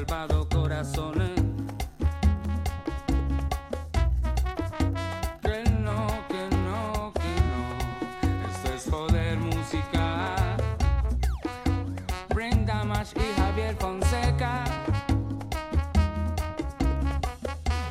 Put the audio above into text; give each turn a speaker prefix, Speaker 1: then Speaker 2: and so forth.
Speaker 1: salvado corazones. Que no, que no, que no. Esto es joder música. Brenda Mash y Javier Fonseca.